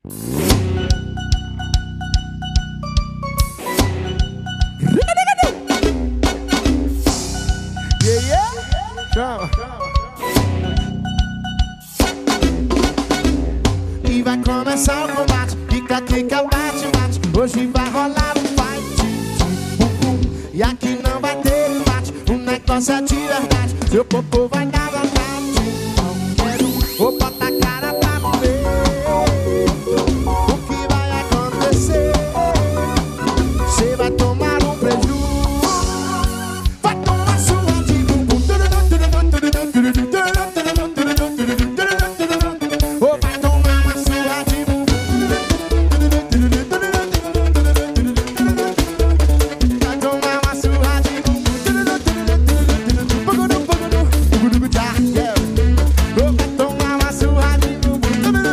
Chama. E vai começar o combate. Fica, quica, bate, bate. Hoje vai rolar um fight. E aqui não vai ter empate. O negócio é de verdade. Seu popô vai dar vontade. Não quero, vou botar a cara pra morrer. O que vai acontecer? Você vai tomar um prejuízo. Vai tomar sua de bumbum. Ou vai tomar uma surra de bumbum. Vai tomar uma surra de bumbum. Ou vai tomar uma surra de bumbum.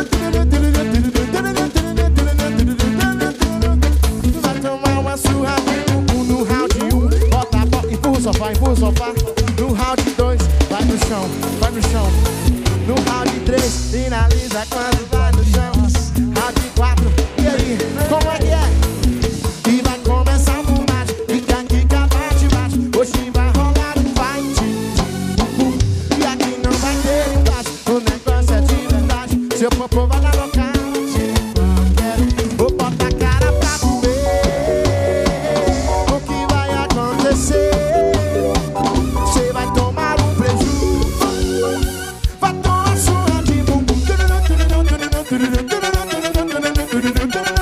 Vai tomar uma surra de bumbum no round 1. Bota a bola, empurra o sofá, empurra o sofá. No round 2, vai no chão, vai no chão. No round 3, finaliza quando vai no chão. Round 4, e aí, como é que é? E vai começar o combate. Fica, quica, bate, bate. Hoje vai rolar um fight. E aqui não vai ter empate. O negócio é de verdade. Seu popô vai dar nocaute. Vou botar a cara pra comer. O que vai acontecer? Você vai tomar um prejuízo. Vai tomar surra de bumbum.